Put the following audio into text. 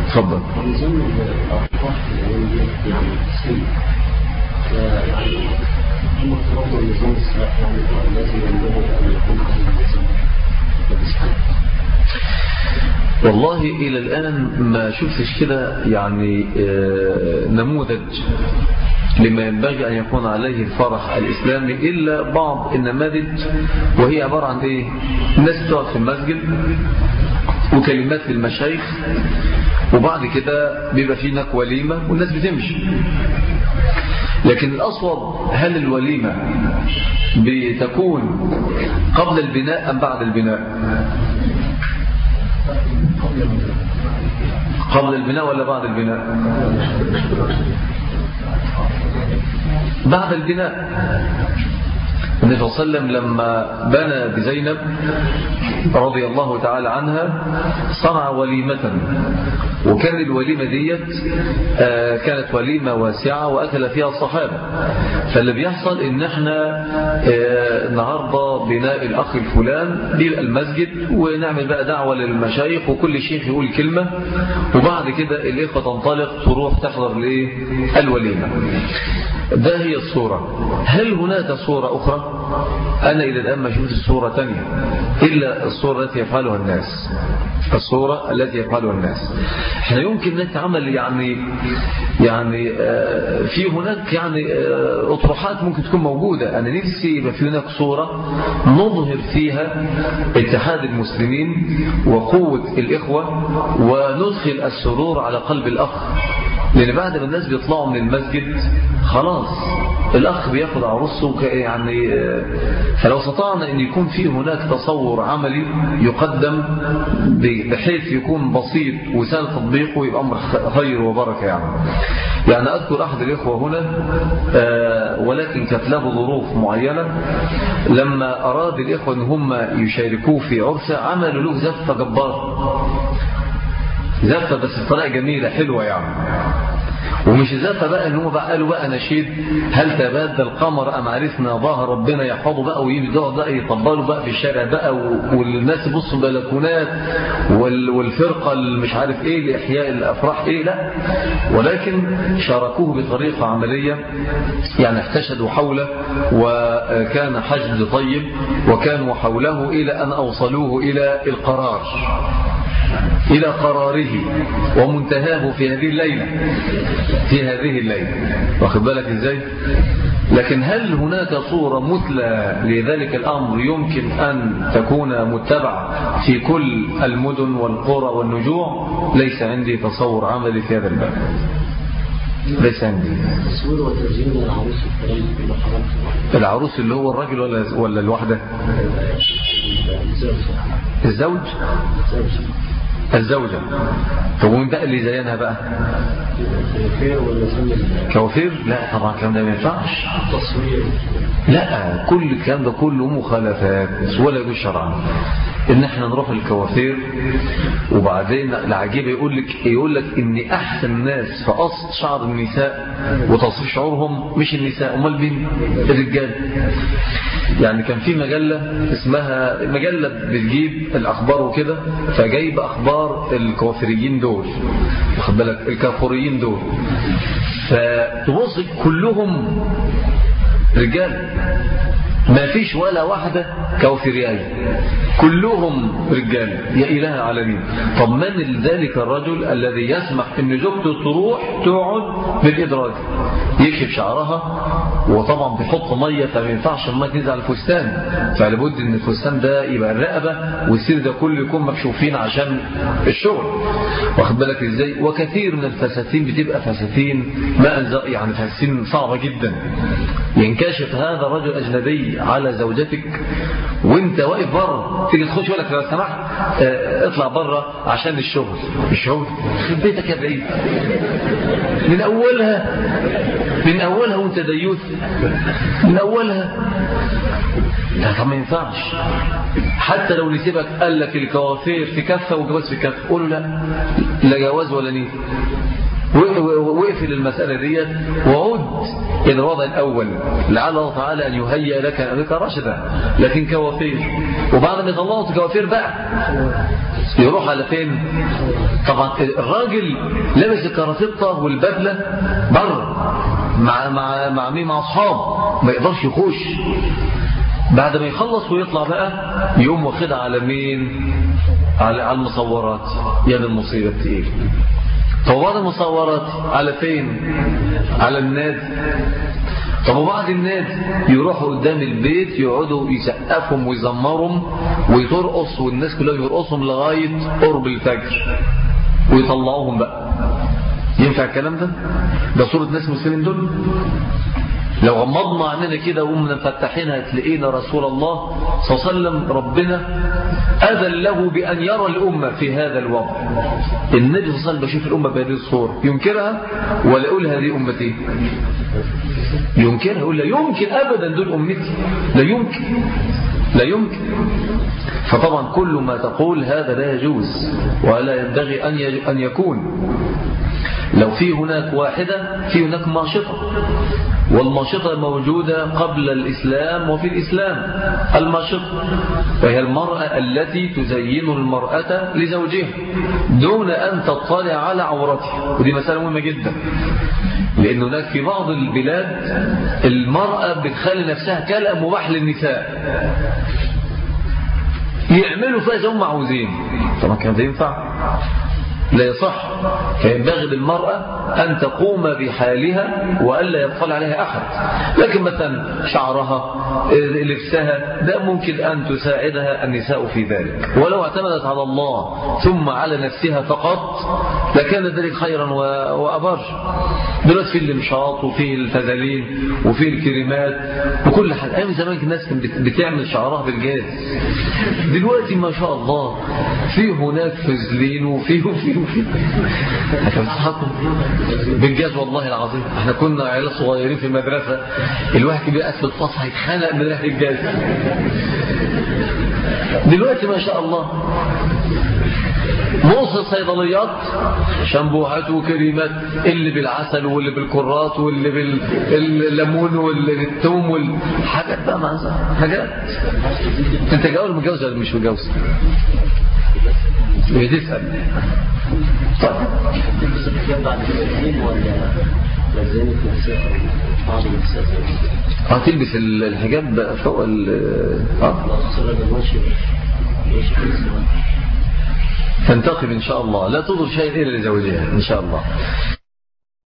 تفضل. نظام الأرواح يعني السن يعني هم فرضوا النظام السلاح يعني لازم ينبغي أن يكون على النظام. والله إلى الآن ما شفتش كده يعني نموذج لما ينبغي أن يكون عليه الفرح الإسلامي إلا بعض النماذج، وهي عبارة عن إيه؟ الناس تقعد في المسجد وكلمات للمشايخ، وبعد كده بيبقى فيه هناك وليمة والناس بتمشي. لكن الأصوب، هل الوليمة بتكون قبل البناء أم بعد البناء؟ قبل البناء ولا بعد البناء؟ بعد البناء. النبي صلى الله عليه وسلم لما بنى بزينب رضي الله تعالى عنها صنع وليمة، وكان الوليمة ديت كانت وليمة واسعة وأكل فيها الصحابة. فاللي بيحصل إن احنا النهاردة بناء الأخ الفلان بيبقى المسجد، ونعمل بقى دعوة للمشايخ وكل شيخ يقول كلمة، وبعد كده الإخوة تنطلق تروح تحضر الوليمة. ده هي الصورة. هل هناك صورة أخرى؟ أنا إلى الآن ما شفت الصورة تانية إلا الصورة التي يفعلها الناس. الصورة التي يفعلها الناس. احنا يمكن نتعمل يعني في هناك يعني أطروحات ممكن تكون موجودة. أنا نفسي يبقى في هناك صورة نظهر فيها اتحاد المسلمين وقوة الإخوة، وندخل السرور على قلب الأخ. لأن بعد ما الناس بيطلعوا من المسجد خلاص الأخ بياخد عروسه يعني. فلو استطعنا أن يكون فيه هناك تصور عملي يقدم بحيث يكون بسيط وسهل تطبيقه، يبقى أمر خير وبركة يعني أذكر أحد الإخوة هنا ولكن كانت له ظروف معينة، لما أراد الإخوة أن هم يشاركوه في عرسه عملوا له زفة جبارة، زفة بس بطريقة جميلة حلوة ومش زفة بقى ان هم بقى قالوا بقى نشيد هل تبادى القمر ام عرفنا ظهر ربنا يحفظه بقى، ويبدأوا بقى يطبلوا بقى في الشارع بقى، والناس يبصوا بلكونات، والفرقة مش عارف ايه لإحياء الأفراح ايه، لا، ولكن شاركوه بطريقة عملية يعني احتشدوا حوله، وكان حشد طيب، وكانوا حوله إلى أن أوصلوه إلى القرار، إلى قراره ومنتهاه في هذه الليلة. واخد بالك إزاي؟ لكن هل هناك صورة مثلى لذلك الأمر يمكن أن تكون متبعة في كل المدن والقرى والنجوع؟ ليس عندي تصور عملي في هذا الباب، ليس عندي. تصوير وتزيين العروس اللي هو الرجل ولا الوحدة؟ الزوجة. طب وين بقى اللي زينها بقى؟ كوافير؟ لا طبعا الكلام ده ما ينفعش. لا، كل الكلام ده كله مخالفات ولا يجوز شرعا. ان احنا نروح الكوافير وبعدين العجيب يقول لك ان احسن الناس في قص شعر النساء وتصفيف شعورهم مش النساء، امال مين؟ الرجال. يعني كان في مجلة اسمها مجلة بتجيب الاخبار وكده، فجايب اخبار الكوافيريين دول، واخد بالك، الكافوريين دول، فتبص كلهم رجال، ما فيش ولا واحدة كوافرياية، كلهم رجال. يا إله العالمين. طب من ذلك الرجل الذي يسمح ان زوجته تروح تقعد بالإدراج يكشف شعرها، وطبعا بيحط مية، فما ينفعش المية تنزل على الفستان، فلابد ان الفستان ده يبقى الرقبة والسير ده كله يكون مكشوفين عشان الشغل، واخد بالك ازاي. وكثير من الفساتين بتبقى فساتين يعني فساتين صعبة جدا. ينكشف هذا الرجل أجنبي على زوجتك وانت واقف بره، تيجي تخش ولك لو سمحت اطلع بره عشان الشغل خد بيتك يا بعيد من أولها وانت ديوث من أولها. لا طب ما ينفعش. حتى لو نسيبك قال لك الكوافير في كفة وجواز في كفة، قولوا لا جواز ولا نية. واقفل المسألة ديت وعود إلى الوضع الأول لعل الله تعالى أن يهيئ لك رشدا. لكن كوافير، وبعد ما يطلعوا كوافير بقى يروح على فين؟ طبعا الراجل لابس الكرافتة والبدلة بره مع مين؟ مع أصحابه، ما يقدرش يخش. بعد ما يخلص ويطلع بقى يقوم واخدها على مين؟ على المصورات. يا المصيبة التقيل. طب بعد المصورات على فين؟ على النادي. طب وبعد النادي يروحوا قدام البيت يقعدوا يسقفهم ويزمرهم ويترقص، والناس كلها يرقصهم لغاية قرب الفجر ويطلعوهم بقى. ينفع الكلام ده؟ ده صورة ناس مسلمين دول؟ لو غمضنا عننا كده وقمنا مفتحينها تلاقينا رسول الله صلى الله عليه وسلم ربنا أذن له بأن يرى الأمة في هذا الوضع. النبي صلى الله عليه وسلم بشوف الأمة بهذه الصورة ينكرها ولا يقول هذه أمتي؟ ينكرها، يقول لا يمكن أبدا دول أمتي، لا يمكن لا يمكن. فطبعا كل ما تقول هذا لا يجوز ولا ينبغي أن يكون. لو في هناك واحدة في هناك ماشطة، والماشطة موجودة قبل الإسلام وفي الإسلام. الماشطة وهي المرأة التي تزين المرأة لزوجها دون أن تطلع على عورته، ودي مسألة مهمة جدا، لأن هناك في بعض البلاد المرأة بتخلي نفسها كلأ مباح للنساء يعملوا فيها زي هم عاوزين. طبعا كان ده ينفع؟ لا يصح. فينبغي للمرأة أن تقوم بحالها وألا يطلع عليها أحد. لكن مثلا شعرها، لبسها، ده ممكن أن تساعدها النساء في ذلك، ولو اعتمدت على الله ثم على نفسها فقط لكان ذلك خيرا وأبر. دلوقتي في الامشاط وفي الفازلين وفي الكريمات وكل حاجة. أيام زمان الناس بتعمل شعرها بالجاز، دلوقتي ما شاء الله في هناك فازلين وفي هتضحكوا بالجاز والله العظيم. احنا كنا عيال صغيرين في المدرسة، الواحد كان بيقعد في الفصل هيتخانق من ريحة الجاز. دلوقتي ما شاء الله نص الصيدليات شامبوهات وكريمات، اللي بالعسل واللي بالكرات واللي بالليمون واللي بالثوم والحاجات بقى معزة حاجات. انت جاول متجوز ولا مش متجوز؟ بتسأل. طيب تلبس الحجاب فوق تنتقب إن شاء الله، لا تضر شيء إلا لزوجها إن شاء الله.